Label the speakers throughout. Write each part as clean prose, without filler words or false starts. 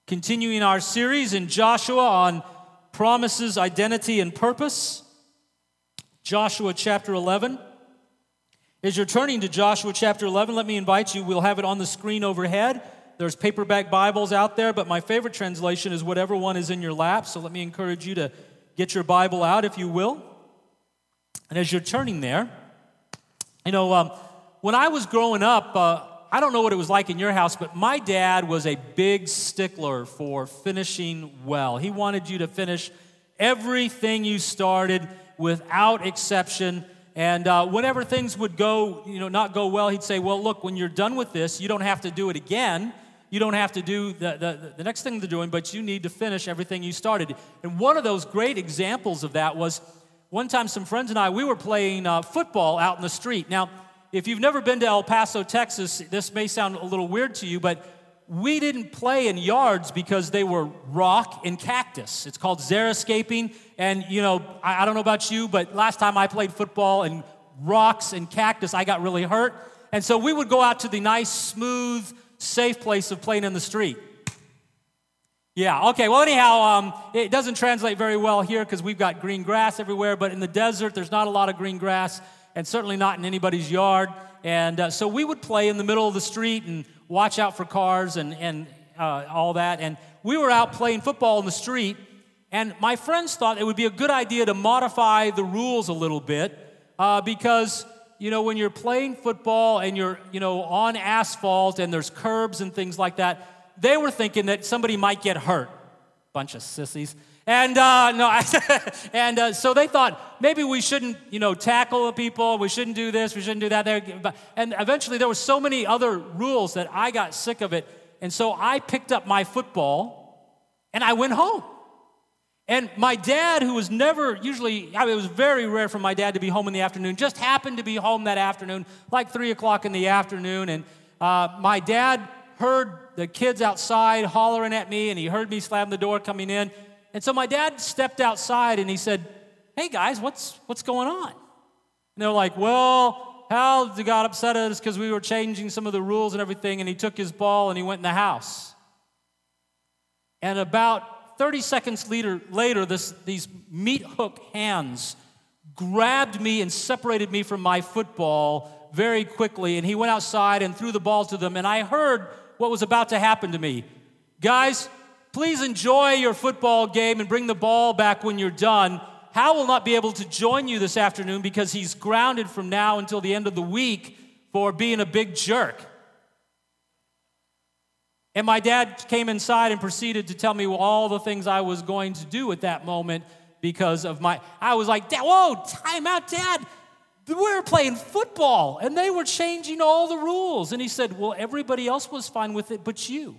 Speaker 1: Continuing our series in Joshua on promises, identity, and purpose. Joshua chapter 11. As you're turning to Joshua chapter 11, let me invite you, we'll have it on the screen overhead. There's paperback Bibles out there, but my favorite translation is whatever one is in your lap, so let me encourage you to get your Bible out if you will. And as you're turning there, when I was growing up, I don't know what it was like in your house, but my dad was a big stickler for finishing well. He wanted you to finish everything you started without exception. And whenever things would go, not go well, he'd say, well, look, when you're done with this, you don't have to do it again. You don't have to do the next thing they're doing, but you need to finish everything you started. And one of those great examples of that was one time some friends and I, we were playing football out in the street. Now, if you've never been to El Paso, Texas, this may sound a little weird to you, but we didn't play in yards because they were rock and cactus. It's called xeriscaping, and I don't know about you, but last time I played football in rocks and cactus, I got really hurt. And so we would go out to the nice, smooth, safe place of playing in the street. Yeah, okay, well anyhow, it doesn't translate very well here because we've got green grass everywhere, but in the desert, there's not a lot of green grass, and certainly not in anybody's yard. And so we would play in the middle of the street and watch out for cars and all that. And we were out playing football in the street, and my friends thought it would be a good idea to modify the rules a little bit because, when you're playing football and you're, on asphalt and there's curbs and things like that, they were thinking that somebody might get hurt. Bunch of sissies. And so they thought maybe we shouldn't, tackle people. We shouldn't do this. We shouldn't do that. And eventually there were so many other rules that I got sick of it. And so I picked up my football and I went home. And my dad, who was never usually, it was very rare for my dad to be home in the afternoon, just happened to be home that afternoon, like 3 o'clock in the afternoon. And my dad heard the kids outside hollering at me, and he heard me slam the door coming in. And so my dad stepped outside and he said, hey guys, what's going on? And they were like, well, Hal got upset at us because we were changing some of the rules and everything, and he took his ball and he went in the house. And about 30 seconds later, these meat hook hands grabbed me and separated me from my football very quickly, and he went outside and threw the ball to them, and I heard what was about to happen to me. Guys, please enjoy your football game and bring the ball back when you're done. Hal will not be able to join you this afternoon because he's grounded from now until the end of the week for being a big jerk. And my dad came inside and proceeded to tell me all the things I was going to do at that moment because of I was like, whoa, time out, Dad. We were playing football and they were changing all the rules. And he said, well, everybody else was fine with it but you.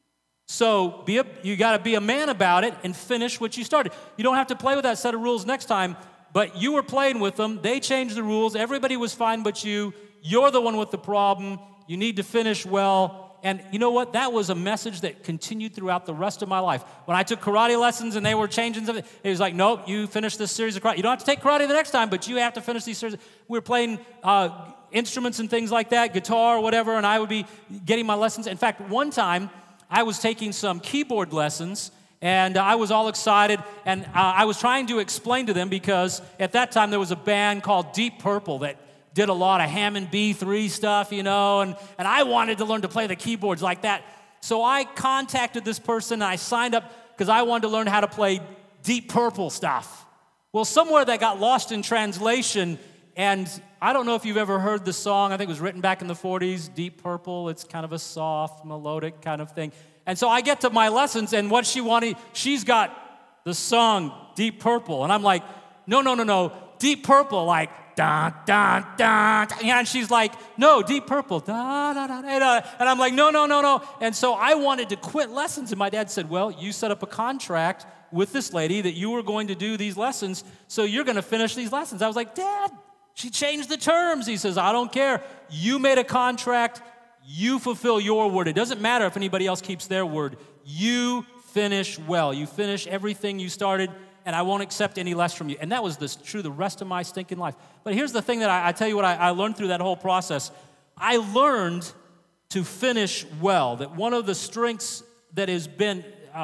Speaker 1: So you got to be a man about it and finish what you started. You don't have to play with that set of rules next time, but you were playing with them. They changed the rules. Everybody was fine but you. You're the one with the problem. You need to finish well. And you know what? That was a message that continued throughout the rest of my life. When I took karate lessons and they were changing something, it was like, nope, you finish this series of karate. You don't have to take karate the next time, but you have to finish these series. We were playing instruments and things like that, guitar, whatever, and I would be getting my lessons. In fact, one time, I was taking some keyboard lessons, and I was all excited, and I was trying to explain to them because at that time there was a band called Deep Purple that did a lot of Hammond B3 stuff, and I wanted to learn to play the keyboards like that. So I contacted this person, and I signed up because I wanted to learn how to play Deep Purple stuff. Well, somewhere that got lost in translation, and I don't know if you've ever heard the song. I think it was written back in the 40s, Deep Purple. It's kind of a soft, melodic kind of thing. And so I get to my lessons, and what she wanted, she's got the song Deep Purple. And I'm like, no, Deep Purple, like, dun, dun, dun. And she's like, no, Deep Purple, da, da, da, da. And I'm like, no. And so I wanted to quit lessons, and my dad said, well, you set up a contract with this lady that you were going to do these lessons, so you're going to finish these lessons. I was like, Dad, she changed the terms. He says, I don't care. You made a contract. You fulfill your word. It doesn't matter if anybody else keeps their word. You finish well. You finish everything you started, and I won't accept any less from you. And that was true the rest of my stinking life. But here's the thing that I tell you what I learned through that whole process. I learned to finish well, that one of the strengths that has been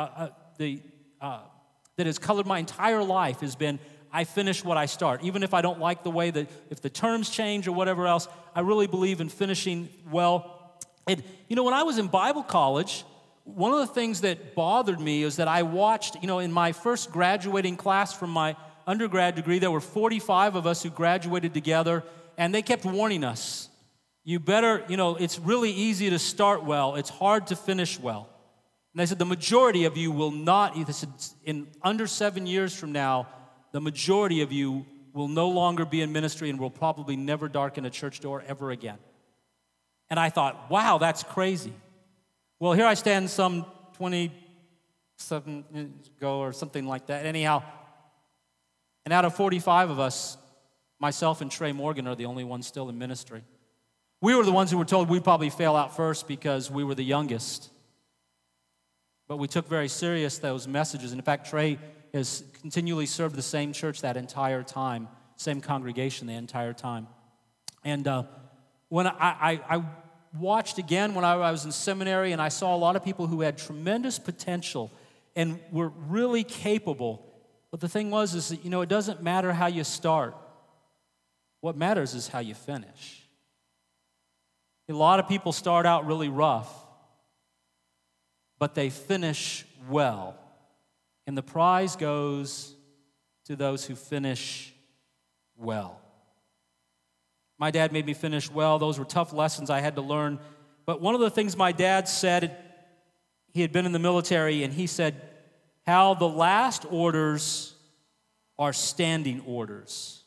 Speaker 1: that has colored my entire life has been, I finish what I start. Even if I don't like the way that, if the terms change or whatever else, I really believe in finishing well. And, when I was in Bible college, one of the things that bothered me is that I watched, in my first graduating class from my undergrad degree, there were 45 of us who graduated together, and they kept warning us, you better, it's really easy to start well, it's hard to finish well. And they said, the majority of you will not, they said, in under 7 years from now, the majority of you will no longer be in ministry and will probably never darken a church door ever again. And I thought, wow, that's crazy. Well, here I stand some 27 years ago or something like that. Anyhow, and out of 45 of us, myself and Trey Morgan are the only ones still in ministry. We were the ones who were told we'd probably fail out first because we were the youngest. But we took very serious those messages. And in fact, Trey has continually served the same church that entire time, same congregation the entire time. And when I watched again when I was in seminary, and I saw a lot of people who had tremendous potential and were really capable. But the thing is that, it doesn't matter how you start. What matters is how you finish. A lot of people start out really rough, but they finish well. And the prize goes to those who finish well. My dad made me finish well. Those were tough lessons I had to learn. But one of the things my dad said, he had been in the military, and he said, Hal, the last orders are standing orders.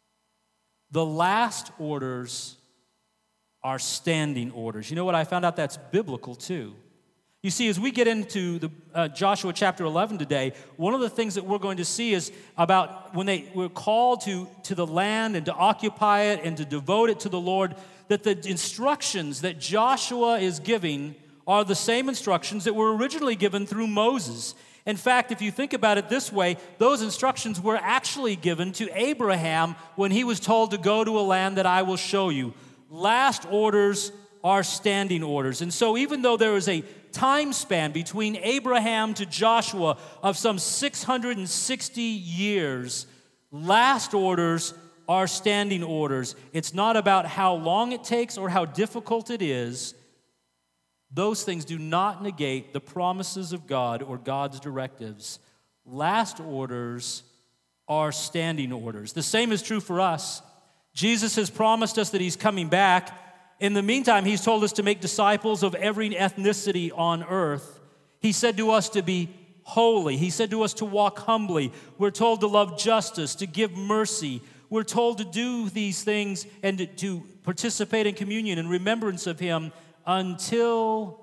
Speaker 1: The last orders are standing orders. You know what? I found out that's biblical too. You see, as we get into the Joshua chapter 11 today, one of the things that we're going to see is about when they were called to the land and to occupy it and to devote it to the Lord, that the instructions that Joshua is giving are the same instructions that were originally given through Moses. In fact, if you think about it this way, those instructions were actually given to Abraham when he was told to go to a land that I will show you. Last orders are standing orders. And so even though there is a time span between Abraham to Joshua of some 660 years, last orders are standing orders. It's not about how long it takes or how difficult it is. Those things do not negate the promises of God or God's directives. Last orders are standing orders. The same is true for us. Jesus has promised us that he's coming back. In the meantime, he's told us to make disciples of every ethnicity on earth. He said to us to be holy. He said to us to walk humbly. We're told to love justice, to give mercy. We're told to do these things and to participate in communion in remembrance of him until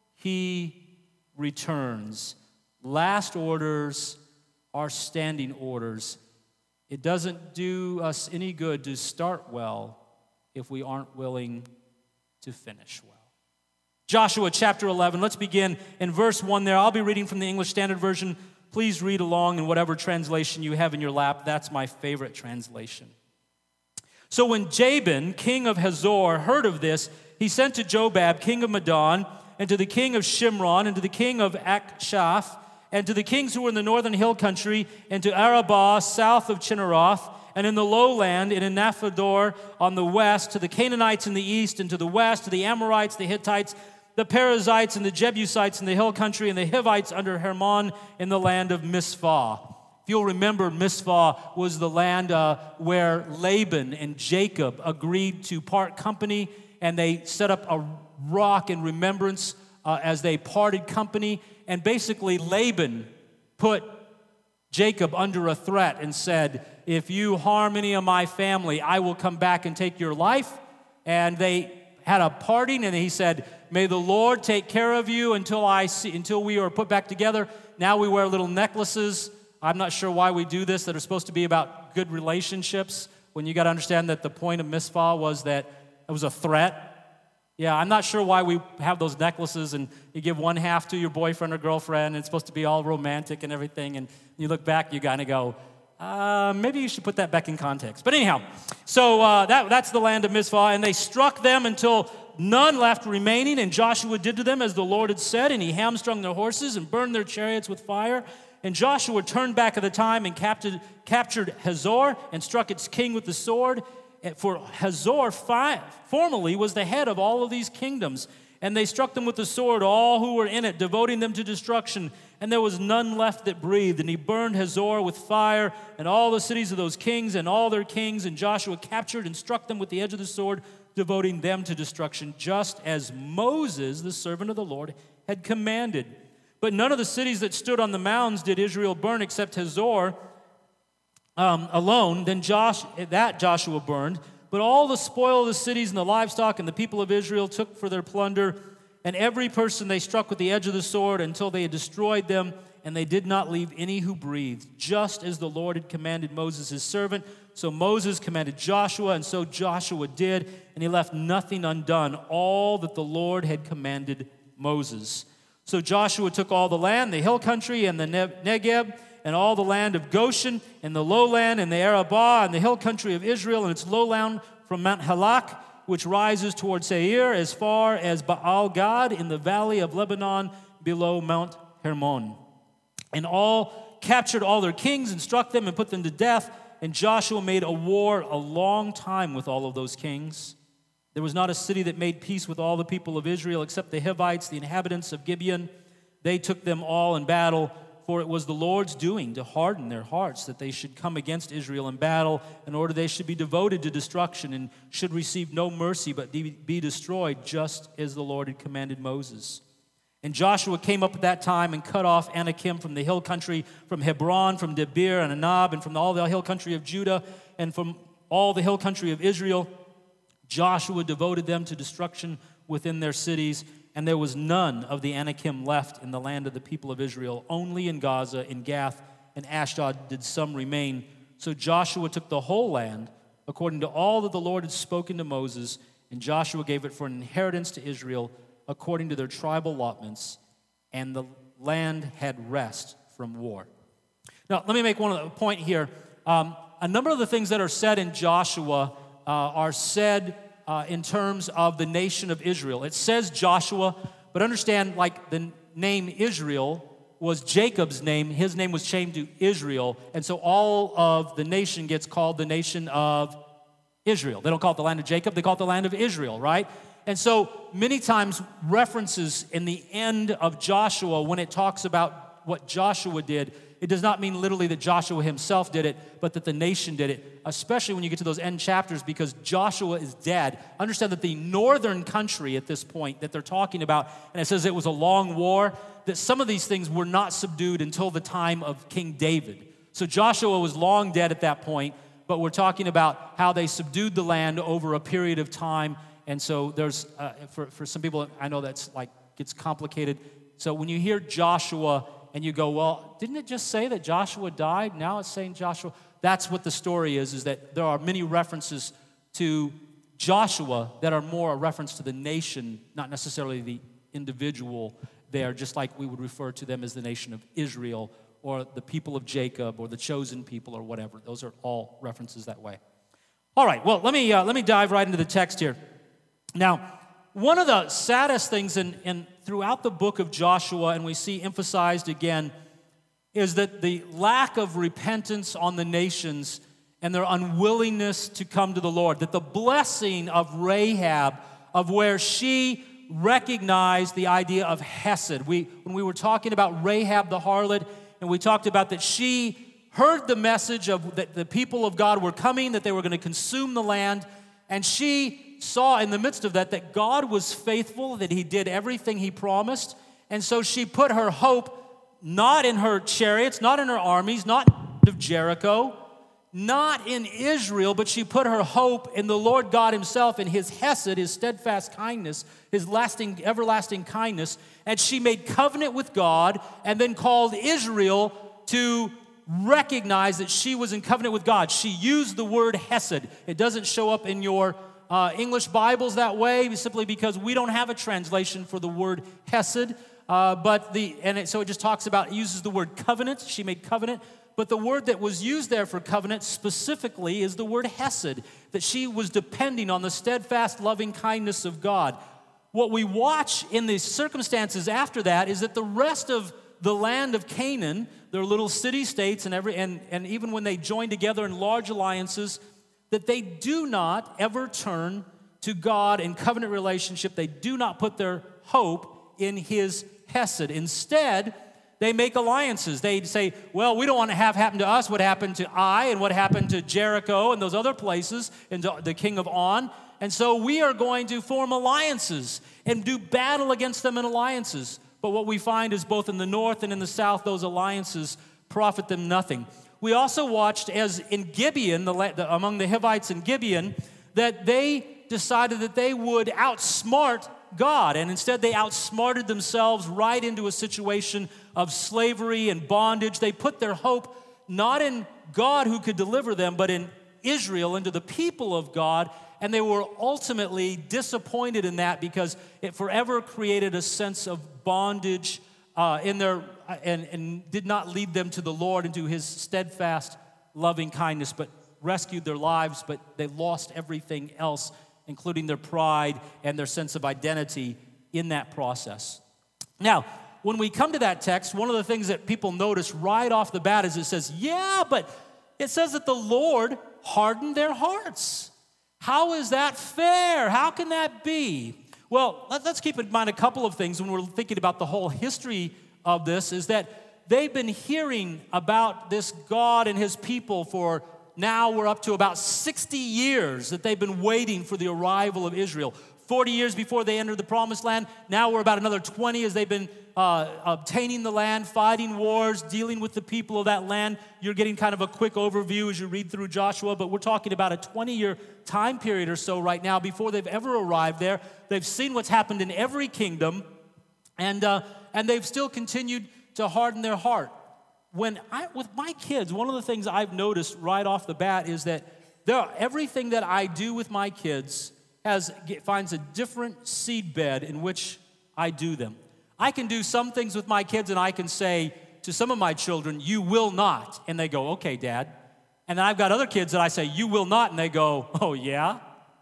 Speaker 1: he returns. Last orders are standing orders. It doesn't do us any good to start well if we aren't willing to finish well. Joshua chapter 11, let's begin in verse 1 there. I'll be reading from the English Standard Version. Please read along in whatever translation you have in your lap. That's my favorite translation. So when Jabin, king of Hazor, heard of this, he sent to Jobab, king of Madon, and to the king of Shimron, and to the king of Akshaph, and to the kings who were in the northern hill country, and to Arabah, south of Chinneroth, and in the lowland, and in Naphtador on the west, to the Canaanites in the east, and to the west, to the Amorites, the Hittites, the Perizzites, and the Jebusites in the hill country, and the Hivites under Hermon in the land of Mizpah. If you'll remember, Mizpah was the land where Laban and Jacob agreed to part company, and they set up a rock in remembrance as they parted company. And basically, Laban put Jacob under a threat and said, if you harm any of my family, I will come back and take your life. And they had a parting, and he said, may the Lord take care of you until we are put back together. Now we wear little necklaces. I'm not sure why we do this, that are supposed to be about good relationships, when you got to understand that the point of Mizpah was that it was a threat. Yeah, I'm not sure why we have those necklaces and you give one half to your boyfriend or girlfriend and it's supposed to be all romantic and everything, and you look back, you kind of go, maybe you should put that back in context. But anyhow, so that's the land of Mizpah, and they struck them until none left remaining, and Joshua did to them as the Lord had said, and he hamstrung their horses and burned their chariots with fire. And Joshua turned back at the time and captured Hazor and struck its king with the sword. For Hazor formerly was the head of all of these kingdoms. And they struck them with the sword, all who were in it, devoting them to destruction. And there was none left that breathed. And he burned Hazor with fire, and all the cities of those kings and all their kings. And Joshua captured and struck them with the edge of the sword, devoting them to destruction, just as Moses, the servant of the Lord, had commanded. But none of the cities that stood on the mounds did Israel burn, except Hazor alone. Then Joshua burned. But all the spoil of the cities and the livestock and the people of Israel took for their plunder, and every person they struck with the edge of the sword until they had destroyed them, and they did not leave any who breathed, just as the Lord had commanded Moses his servant. So Moses commanded Joshua, and so Joshua did, and he left nothing undone, all that the Lord had commanded Moses. So Joshua took all the land, the hill country and the Negeb, and all the land of Goshen, and the lowland, and the Arabah, and the hill country of Israel, and its lowland from Mount Halak, which rises toward Seir, as far as Baal-Gad, in the valley of Lebanon, below Mount Hermon. And all captured all their kings, and struck them, and put them to death. And Joshua made a war a long time with all of those kings. There was not a city that made peace with all the people of Israel, except the Hivites, the inhabitants of Gibeon. They took them all in battle, for it was the Lord's doing to harden their hearts, that they should come against Israel in battle, in order they should be devoted to destruction, and should receive no mercy, but be destroyed, just as the Lord had commanded Moses. And Joshua came up at that time and cut off Anakim from the hill country, from Hebron, from Debir and Anab, and from all the hill country of Judah, and from all the hill country of Israel. Joshua devoted them to destruction within their cities, and there was none of the Anakim left in the land of the people of Israel. Only in Gaza, in Gath, and Ashdod did some remain. So Joshua took the whole land, according to all that the Lord had spoken to Moses, and Joshua gave it for an inheritance to Israel, according to their tribal allotments, and the land had rest from war. Now, let me make one point here. A number of the things that are said in Joshua are said in terms of the nation of Israel. It says Joshua, but understand, like the name Israel was Jacob's name. His name was changed to Israel, and so all of the nation gets called the nation of Israel. They don't call it the land of Jacob, they call it the land of Israel, right? And so many times references in the end of Joshua, when it talks about what Joshua did, it does not mean literally that Joshua himself did it, but that the nation did it, especially when you get to those end chapters, because Joshua is dead. Understand that the northern country at this point that they're talking about, and it says it was a long war, that some of these things were not subdued until the time of King David. So Joshua was long dead at that point, but we're talking about how they subdued the land over a period of time. And so there's, for some people, I know that's like, gets complicated. So when you hear Joshua and you go, well, didn't it just say that Joshua died? Now it's saying Joshua. That's what the story is that there are many references to Joshua that are more a reference to the nation, not necessarily the individual there, just like we would refer to them as the nation of Israel or the people of Jacob or the chosen people or whatever. Those are all references that way. All right, well, let me dive right into the text here. Now, one of the saddest things in throughout the book of Joshua, and we see emphasized again, is that the lack of repentance on the nations and their unwillingness to come to the Lord, that the blessing of Rahab, of where she recognized the idea of Hesed. When we were talking about Rahab the harlot, and we talked about that she heard the message of that the people of God were coming, that they were going to consume the land, and she saw in the midst of that God was faithful, that he did everything he promised. And so she put her hope not in her chariots, not in her armies, not of Jericho, not in Israel, but she put her hope in the Lord God himself, in his Hesed, his steadfast kindness, his lasting, everlasting kindness. And she made covenant with God and then called Israel to recognize that she was in covenant with God. She used the word Hesed. It doesn't show up in your English Bibles that way, simply because we don't have a translation for the word Hesed. So it just talks about, it uses the word covenant. She made covenant. But the word that was used there for covenant specifically is the word hesed, that she was depending on the steadfast loving kindness of God. What we watch in the circumstances after that is that the rest of the land of Canaan, their little city-states and even when they join together in large alliances, that they do not ever turn to God in covenant relationship. They do not put their hope in His hesed. Instead, they make alliances. They say, well, we don't want to have happen to us what happened to Ai and what happened to Jericho and those other places and the king of On. And so we are going to form alliances and do battle against them in alliances. But what we find is both in the north and in the south, those alliances profit them nothing. We also watched as in Gibeon, among the Hivites in Gibeon, that they decided that they would outsmart God. And instead they outsmarted themselves right into a situation of slavery and bondage. They put their hope not in God who could deliver them, but in Israel, into the people of God. And they were ultimately disappointed in that because it forever created a sense of bondage in their and did not lead them to the Lord and to His steadfast loving kindness, but rescued their lives, but they lost everything else, including their pride and their sense of identity in that process. Now, when we come to that text, one of the things that people notice right off the bat is it says, yeah, but it says that the Lord hardened their hearts. How is that fair? How can that be? Well, let's keep in mind a couple of things when we're thinking about the whole history of this, is that they've been hearing about this God and His people for now we're up to about 60 years that they've been waiting for the arrival of Israel. 40 years before they entered the promised land. Now we're about another 20 as they've been obtaining the land, fighting wars, dealing with the people of that land. You're getting kind of a quick overview as you read through Joshua, but we're talking about a 20-year time period or so right now before they've ever arrived there. They've seen what's happened in every kingdom, and they've still continued to harden their heart. With my kids, one of the things I've noticed right off the bat is that everything that I do with my kids finds a different seed bed in which I do them. I can do some things with my kids and I can say to some of my children, you will not. And they go, okay, Dad. And then I've got other kids that I say, you will not. And they go, oh, yeah?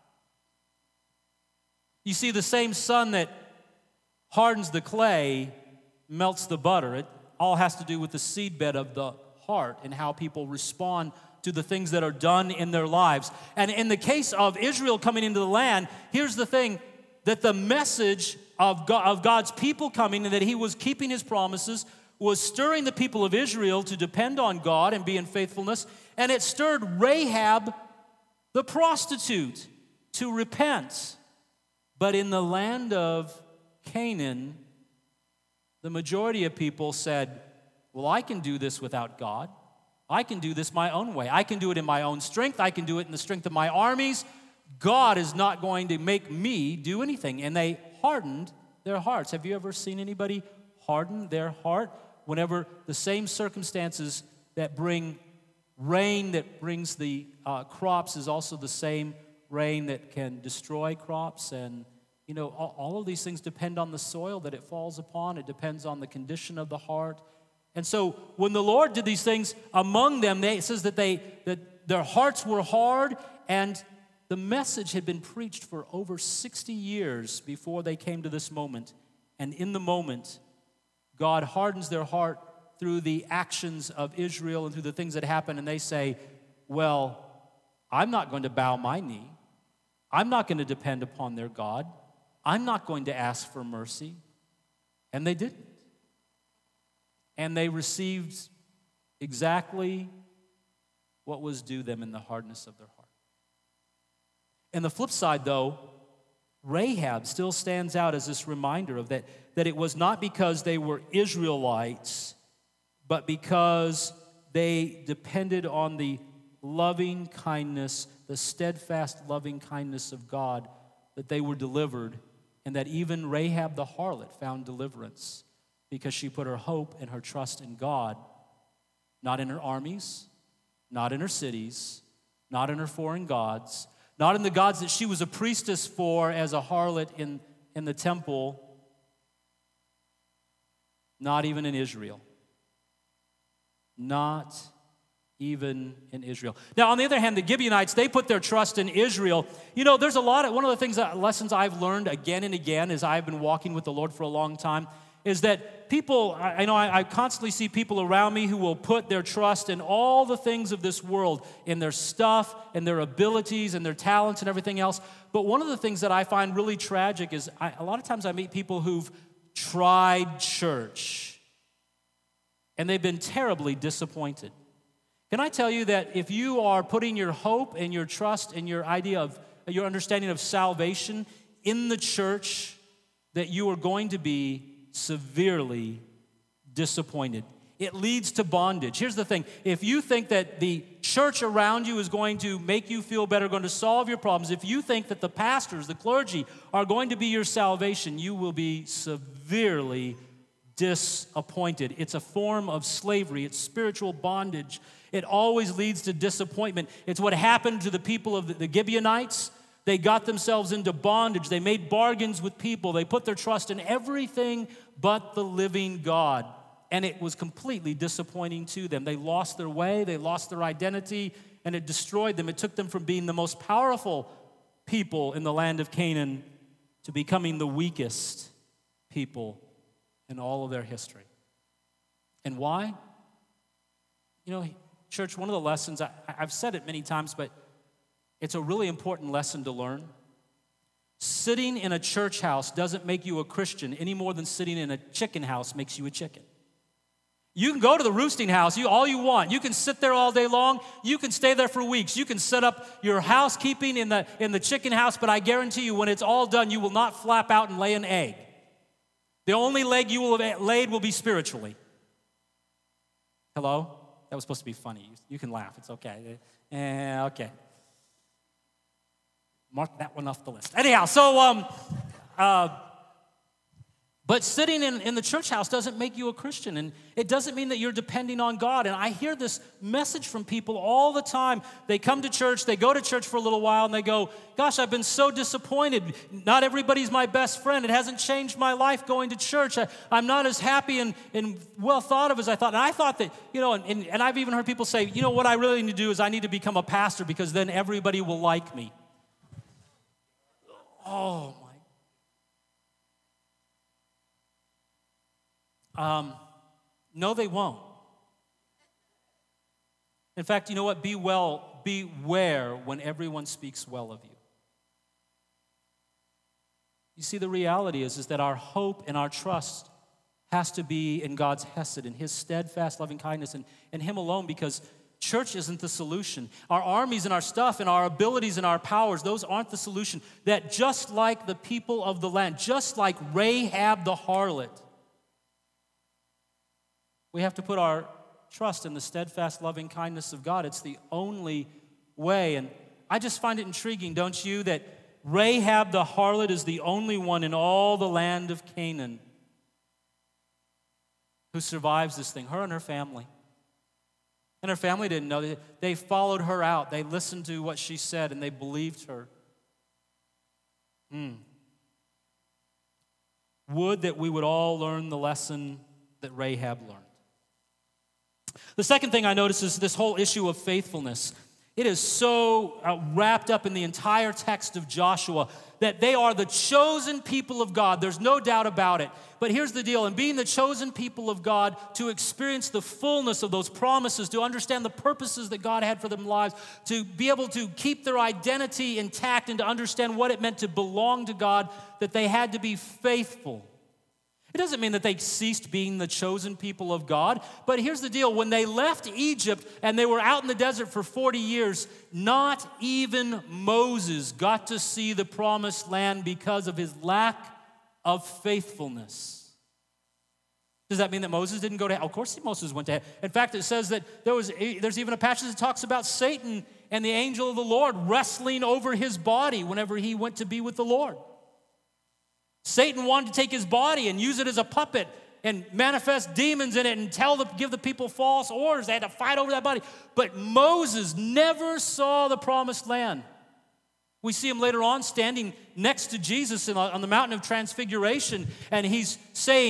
Speaker 1: You see, the same sun that hardens the clay melts the butter. It all has to do with the seed bed of the heart and how people respond to the things that are done in their lives. And in the case of Israel coming into the land, here's the thing, that the message of God's people coming and that He was keeping His promises was stirring the people of Israel to depend on God and be in faithfulness. And it stirred Rahab, the prostitute, to repent. But in the land of Canaan, the majority of people said, well, I can do this without God. I can do this my own way. I can do it in my own strength. I can do it in the strength of my armies. God is not going to make me do anything. And they hardened their hearts. Have you ever seen anybody harden their heart? Whenever the same circumstances that bring rain that brings the crops is also the same rain that can destroy crops. And, you know, all of these things depend on the soil that it falls upon. It depends on the condition of the heart. And so when the Lord did these things among them, it says that their hearts were hard, and the message had been preached for over 60 years before they came to this moment. And in the moment, God hardens their heart through the actions of Israel and through the things that happen, and they say, well, I'm not going to bow my knee. I'm not going to depend upon their God. I'm not going to ask for mercy. And they didn't. And they received exactly what was due them in the hardness of their heart. And the flip side, though, Rahab still stands out as this reminder of that it was not because they were Israelites, but because they depended on the loving kindness, the steadfast loving kindness of God, that they were delivered, and that even Rahab the harlot found deliverance because she put her hope and her trust in God, not in her armies, not in her cities, not in her foreign gods, not in the gods that she was a priestess for as a harlot in the temple, Not even in Israel. Not even in Israel. Now, on the other hand, the Gibeonites, they put their trust in Israel. You know, there's one of the things, lessons I've learned again and again as I've been walking with the Lord for a long time, is that people, I constantly see people around me who will put their trust in all the things of this world, in their stuff, and their abilities, and their talents, and everything else. But one of the things that I find really tragic is a lot of times I meet people who've tried church, and they've been terribly disappointed. Can I tell you that if you are putting your hope and your trust and your idea of, your understanding of salvation in the church, that you are going to be severely disappointed. It leads to bondage. Here's the thing. If you think that the church around you is going to make you feel better, going to solve your problems, if you think that the pastors, the clergy, are going to be your salvation, you will be severely disappointed. It's a form of slavery. It's spiritual bondage. It always leads to disappointment. It's what happened to the people of the Gibeonites. They got themselves into bondage. They made bargains with people. They put their trust in everything but the living God. And it was completely disappointing to them. They lost their way, they lost their identity, and it destroyed them. It took them from being the most powerful people in the land of Canaan to becoming the weakest people in all of their history. And why? You know, church, one of the lessons, I've said it many times, but it's a really important lesson to learn. Sitting in a church house doesn't make you a Christian any more than sitting in a chicken house makes you a chicken. You can go to the roosting house all you want. You can sit there all day long. You can stay there for weeks. You can set up your housekeeping in the chicken house, but I guarantee you when it's all done, you will not flap out and lay an egg. The only leg you will have laid will be spiritually. Hello? That was supposed to be funny. You can laugh. It's okay. Okay. Mark that one off the list. Anyhow, but sitting in the church house doesn't make you a Christian, and it doesn't mean that you're depending on God. And I hear this message from people all the time. They come to church, they go to church for a little while, and they go, gosh, I've been so disappointed. Not everybody's my best friend. It hasn't changed my life going to church. I'm not as happy and well thought of as I thought. And I thought that, and I've even heard people say, what I really need to do is I need to become a pastor because then everybody will like me. Oh, my. No, they won't. In fact, you know what? Beware when everyone speaks well of you. You see, the reality is that our hope and our trust has to be in God's hesed, in His steadfast loving kindness, and Him alone, because church isn't the solution. Our armies and our stuff and our abilities and our powers, those aren't the solution. That just like the people of the land, just like Rahab the harlot, we have to put our trust in the steadfast loving kindness of God. It's the only way. And I just find it intriguing, don't you, that Rahab the harlot is the only one in all the land of Canaan who survives this thing, her and her family. And her family didn't know. They followed her out. They listened to what she said, and they believed her. Would that we would all learn the lesson that Rahab learned. The second thing I notice is this whole issue of faithfulness. It is so wrapped up in the entire text of Joshua that they are the chosen people of God. There's no doubt about it. But here's the deal. In being the chosen people of God, to experience the fullness of those promises, to understand the purposes that God had for their lives, to be able to keep their identity intact and to understand what it meant to belong to God, that they had to be faithful. It doesn't mean that they ceased being the chosen people of God, but here's the deal. When they left Egypt and they were out in the desert for 40 years, not even Moses got to see the promised land because of his lack of faithfulness. Does that mean that Moses didn't go to heaven? Of course Moses went to heaven. In fact, it says that there's even a passage that talks about Satan and the angel of the Lord wrestling over his body whenever he went to be with the Lord. Satan wanted to take his body and use it as a puppet and manifest demons in it and give the people false orders. They had to fight over that body. But Moses never saw the promised land. We see him later on standing next to Jesus on the mountain of transfiguration, and he's saying,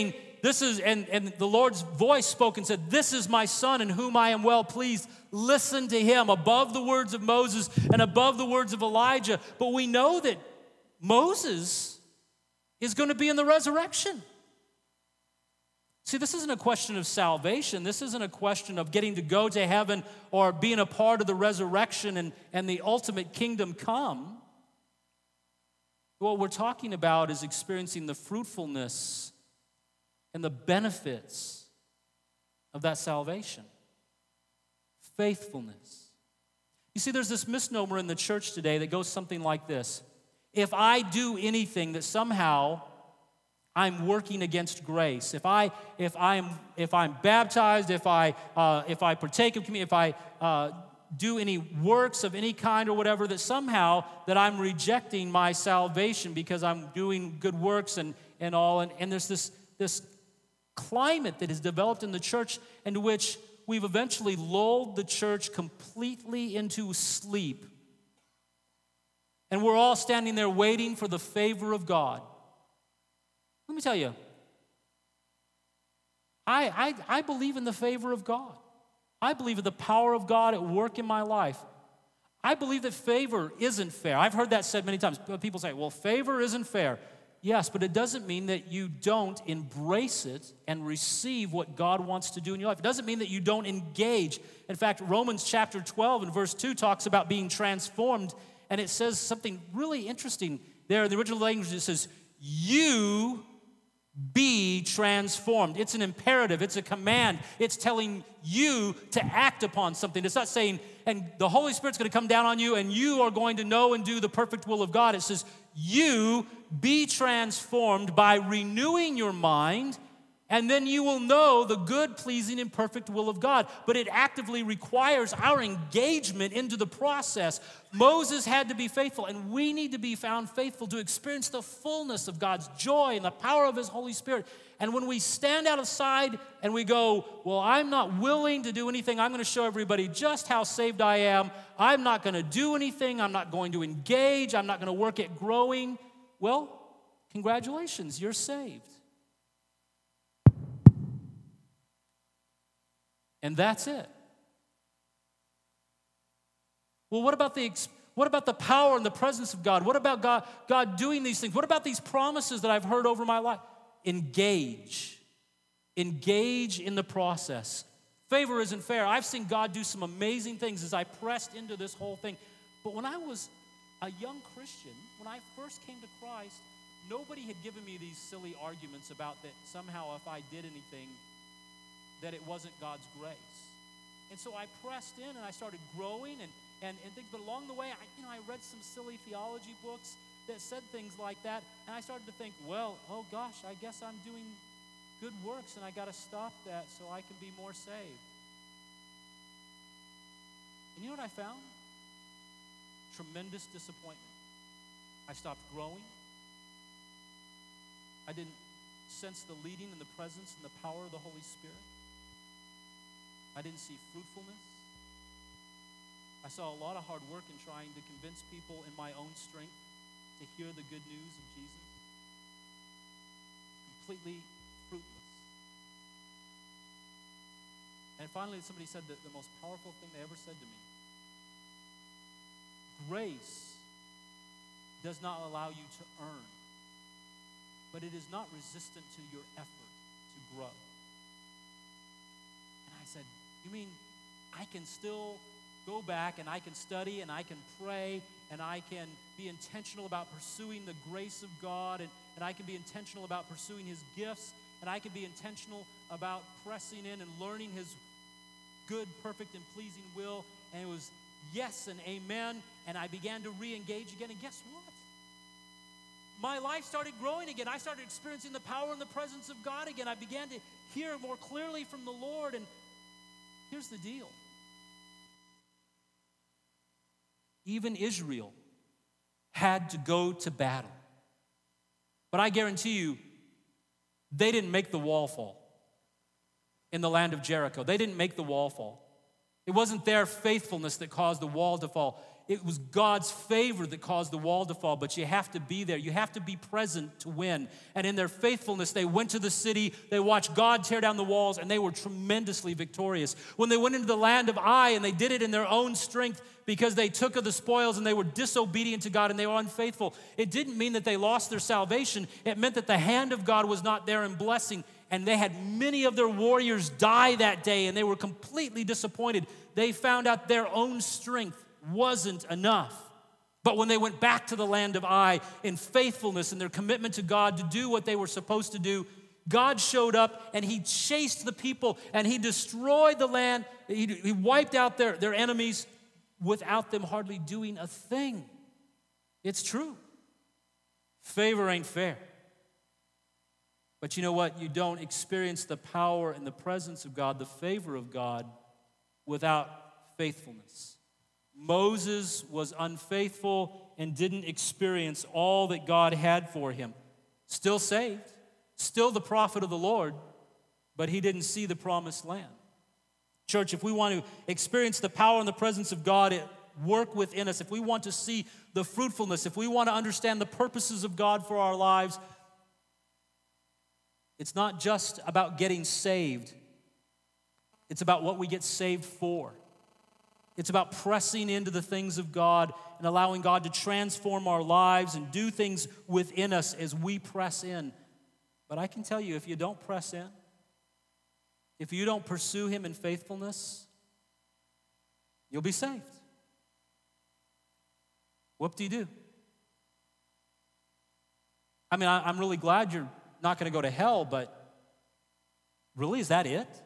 Speaker 1: and the Lord's voice spoke and said, "This is my son in whom I am well pleased. Listen to him," above the words of Moses and above the words of Elijah. But we know that Moses is going to be in the resurrection. See, this isn't a question of salvation. This isn't a question of getting to go to heaven or being a part of the resurrection and the ultimate kingdom come. What we're talking about is experiencing the fruitfulness and the benefits of that salvation. Faithfulness. You see, there's this misnomer in the church today that goes something like this. If I do anything, that somehow I'm working against grace. If I'm baptized, if I partake of communion, if I do any works of any kind or whatever, that somehow that I'm rejecting my salvation because I'm doing good works and all. And there's this climate that has developed in the church into which we've eventually lulled the church completely into sleep. And we're all standing there waiting for the favor of God. Let me tell you, I believe in the favor of God. I believe in the power of God at work in my life. I believe that favor isn't fair. I've heard that said many times. People say, well, favor isn't fair. Yes, but it doesn't mean that you don't embrace it and receive what God wants to do in your life. It doesn't mean that you don't engage. In fact, Romans chapter 12 and verse 2 talks about being transformed, and it says something really interesting there. In the original language, it says, you be transformed. It's an imperative. It's a command. It's telling you to act upon something. It's not saying, and the Holy Spirit's going to come down on you and you are going to know and do the perfect will of God. It says, you be transformed by renewing your mind, and then you will know the good, pleasing, and perfect will of God. But it actively requires our engagement into the process. Moses had to be faithful, and we need to be found faithful to experience the fullness of God's joy and the power of His Holy Spirit. And when we stand outside and we go, well, I'm not willing to do anything. I'm going to show everybody just how saved I am. I'm not going to do anything. I'm not going to engage. I'm not going to work at growing. Well, congratulations, you're saved. And that's it. Well, what about the power and the presence of God? What about God doing these things? What about these promises that I've heard over my life? Engage. Engage in the process. Favor isn't fair. I've seen God do some amazing things as I pressed into this whole thing. But when I was a young Christian, when I first came to Christ, nobody had given me these silly arguments about that somehow if I did anything, that it wasn't God's grace. And so I pressed in and I started growing and things, but along the way, I read some silly theology books that said things like that, and I started to think, well, oh gosh, I guess I'm doing good works and I got to stop that so I can be more saved. And you know what I found? Tremendous disappointment. I stopped growing. I didn't sense the leading and the presence and the power of the Holy Spirit. I didn't see fruitfulness. I saw a lot of hard work in trying to convince people in my own strength to hear the good news of Jesus. Completely fruitless. And finally, somebody said that the most powerful thing they ever said to me: grace does not allow you to earn, but it is not resistant to your effort to grow. And I said, you mean I can still go back and I can study and I can pray and I can be intentional about pursuing the grace of God and I can be intentional about pursuing His gifts and I can be intentional about pressing in and learning His good, perfect, and pleasing will? And it was yes and amen, and I began to re-engage again, and guess what? My life started growing again. I started experiencing the power and the presence of God again. I began to hear more clearly from the Lord, and here's the deal. Even Israel had to go to battle. But I guarantee you, they didn't make the wall fall in the land of Jericho. They didn't make the wall fall. It wasn't their faithfulness that caused the wall to fall. It was God's favor that caused the wall to fall, but you have to be there. You have to be present to win. And in their faithfulness, they went to the city, they watched God tear down the walls, and they were tremendously victorious. When they went into the land of Ai, and they did it in their own strength because they took of the spoils and they were disobedient to God and they were unfaithful, it didn't mean that they lost their salvation. It meant that the hand of God was not there in blessing, and they had many of their warriors die that day, and they were completely disappointed. They found out their own strength wasn't enough. But when they went back to the land of Ai in faithfulness and their commitment to God to do what they were supposed to do, God showed up and he chased the people and he destroyed the land. He wiped out their enemies without them hardly doing a thing. It's true. Favor ain't fair. But you know what? You don't experience the power and the presence of God, the favor of God, without faithfulness. Moses was unfaithful and didn't experience all that God had for him. Still saved, still the prophet of the Lord, but he didn't see the promised land. Church, if we want to experience the power and the presence of God at work within us, if we want to see the fruitfulness, if we want to understand the purposes of God for our lives, it's not just about getting saved. It's about what we get saved for. It's about pressing into the things of God and allowing God to transform our lives and do things within us as we press in. But I can tell you, if you don't press in, if you don't pursue him in faithfulness, you'll be saved. What do you do? I mean, I'm really glad you're not going to go to hell, but really, is that it?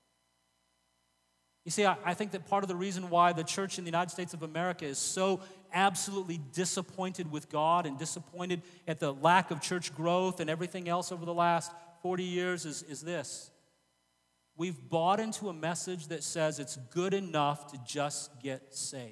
Speaker 1: You see, I think that part of the reason why the church in the United States of America is so absolutely disappointed with God and disappointed at the lack of church growth and everything else over the last 40 years is this. We've bought into a message that says it's good enough to just get saved.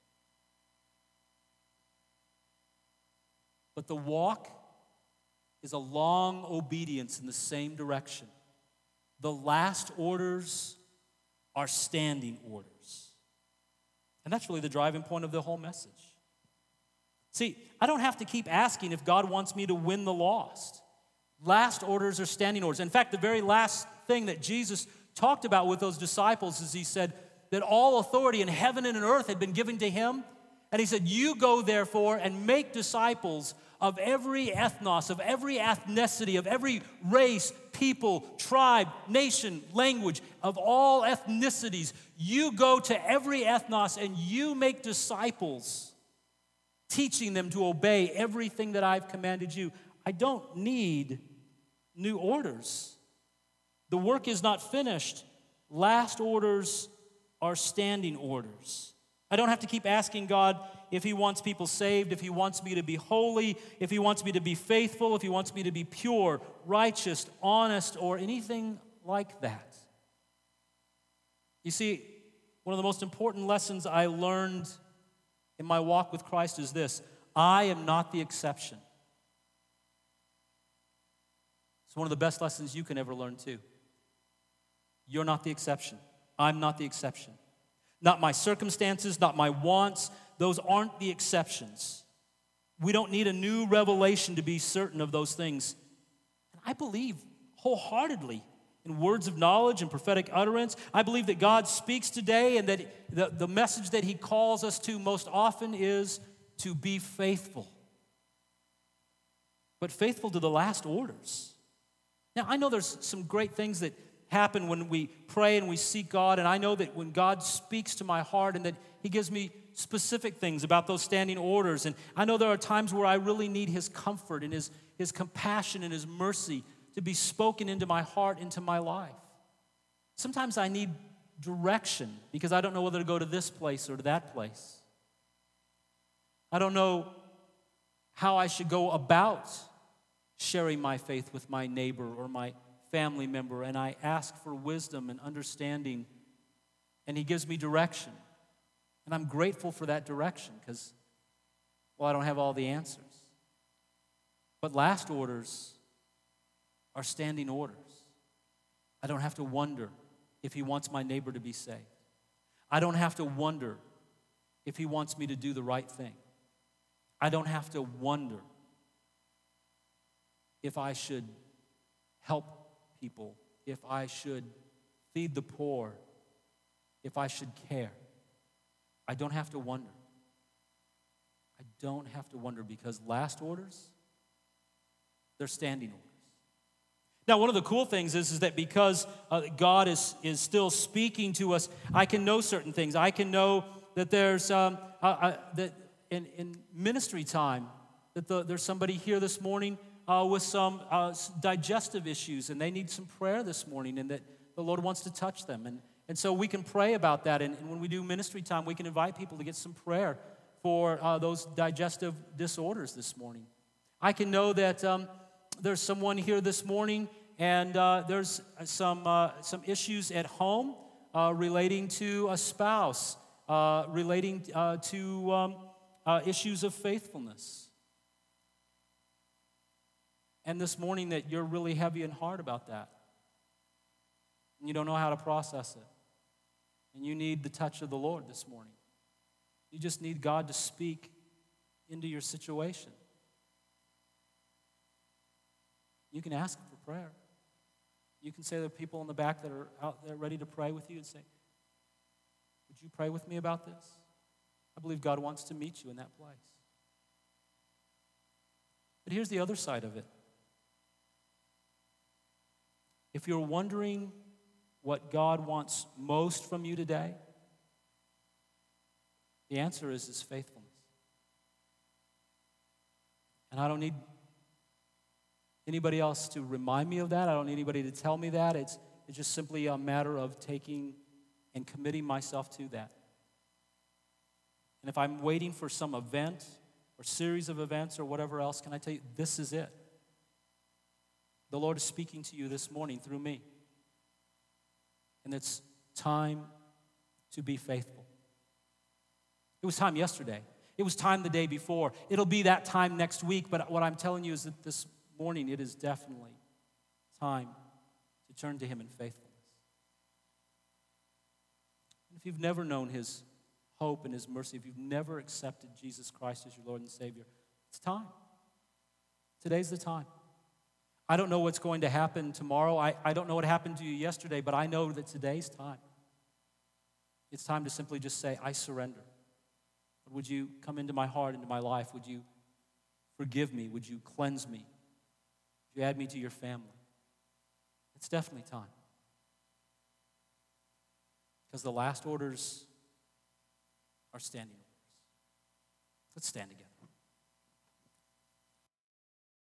Speaker 1: But the walk is a long obedience in the same direction. The last orders are standing orders. And that's really the driving point of the whole message. See, I don't have to keep asking if God wants me to win the lost. Last orders are standing orders. In fact, the very last thing that Jesus talked about with those disciples is he said that all authority in heaven and in earth had been given to him. And he said, you go therefore and make disciples of every ethnos, of every ethnicity, of every race, people, tribe, nation, language, of all ethnicities. You go to every ethnos and you make disciples, teaching them to obey everything that I've commanded you. I don't need new orders. The work is not finished. Last orders are standing orders. I don't have to keep asking God if he wants people saved, if he wants me to be holy, if he wants me to be faithful, if he wants me to be pure, righteous, honest, or anything like that. You see, one of the most important lessons I learned in my walk with Christ is this: I am not the exception. It's one of the best lessons you can ever learn too. You're not the exception. I'm not the exception. Not my circumstances, not my wants. Those aren't the exceptions. We don't need a new revelation to be certain of those things. And I believe wholeheartedly in words of knowledge and prophetic utterance. I believe that God speaks today and that the message that he calls us to most often is to be faithful. But faithful to the last orders. Now, I know there's some great things that happen when we pray and we seek God, and I know that when God speaks to my heart and that he gives me specific things about those standing orders, and I know there are times where I really need his comfort and his compassion and his mercy to be spoken into my heart, into my life. Sometimes I need direction because I don't know whether to go to this place or to that place. I don't know how I should go about sharing my faith with my neighbor or my family member, and I ask for wisdom and understanding, and he gives me direction. And I'm grateful for that direction because, well, I don't have all the answers. But last orders are standing orders. I don't have to wonder if he wants my neighbor to be saved. I don't have to wonder if he wants me to do the right thing. I don't have to wonder if I should help people, if I should feed the poor, if I should care. I don't have to wonder. I don't have to wonder because last orders, they're standing orders. Now, one of the cool things is that because God is still speaking to us, I can know certain things. I can know that there's that in ministry time that there's somebody here this morning with some digestive issues, and they need some prayer this morning, and that the Lord wants to touch them. And so we can pray about that, and when we do ministry time, we can invite people to get some prayer for those digestive disorders this morning. I can know that there's someone here this morning, and there's some issues at home relating to a spouse, relating to issues of faithfulness. And this morning that you're really heavy in heart about that. And you don't know how to process it. And you need the touch of the Lord this morning. You just need God to speak into your situation. You can ask for prayer. You can say to the people in the back that are out there ready to pray with you and say, would you pray with me about this? I believe God wants to meet you in that place. But here's the other side of it. If you're wondering what God wants most from you today, the answer is His faithfulness. And I don't need anybody else to remind me of that. I don't need anybody to tell me that. It's just simply a matter of taking and committing myself to that. And if I'm waiting for some event or series of events or whatever else, can I tell you, this is it. The Lord is speaking to you this morning through me. And it's time to be faithful. It was time yesterday. It was time the day before. It'll be that time next week, but what I'm telling you is that this morning it is definitely time to turn to Him in faithfulness. And if you've never known His hope and His mercy, if you've never accepted Jesus Christ as your Lord and Savior, it's time. Today's the time. I don't know what's going to happen tomorrow. I don't know what happened to you yesterday, but I know that today's time. It's time to simply just say, I surrender. Would you come into my heart, into my life? Would you forgive me? Would you cleanse me? Would you add me to your family? It's definitely time. Because the last orders are standing orders. Let's stand together.